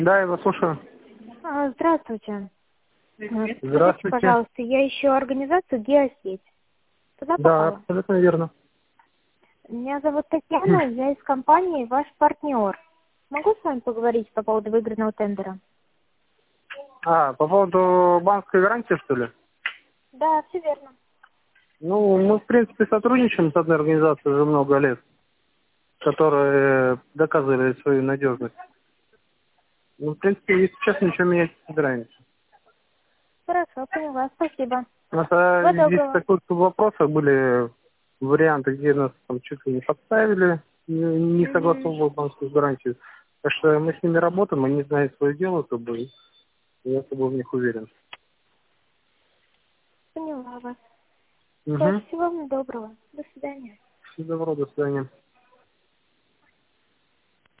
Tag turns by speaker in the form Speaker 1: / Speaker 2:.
Speaker 1: Да, я вас слушаю.
Speaker 2: Здравствуйте. Скажите,
Speaker 1: Здравствуйте.
Speaker 2: пожалуйста, я ищу организацию «Геосеть». Туда
Speaker 1: Да,
Speaker 2: попала?
Speaker 1: абсолютно верно.
Speaker 2: Меня зовут Татьяна, я из компании «Ваш партнер». Могу с вами поговорить по поводу выигранного тендера?
Speaker 1: По поводу банковской гарантии, что ли?
Speaker 2: Да, все верно.
Speaker 1: Ну, мы, в принципе, сотрудничаем с одной организацией уже много лет, которые доказывали свою надежность. Ну, в принципе, если честно, ничего менять не собираемся.
Speaker 2: Хорошо, поняла, спасибо.
Speaker 1: У нас
Speaker 2: Всего
Speaker 1: здесь
Speaker 2: доброго.
Speaker 1: таких вопросов были варианты, где нас там чуть ли не подставили, не согласовывал банковскую гарантию. Так что мы с ними работаем, они знают свое дело, как бы, и я с собой в них уверен.
Speaker 2: Поняла вас. Что ж,
Speaker 1: Угу.
Speaker 2: всего вам доброго. До свидания.
Speaker 1: Всего доброго, до свидания.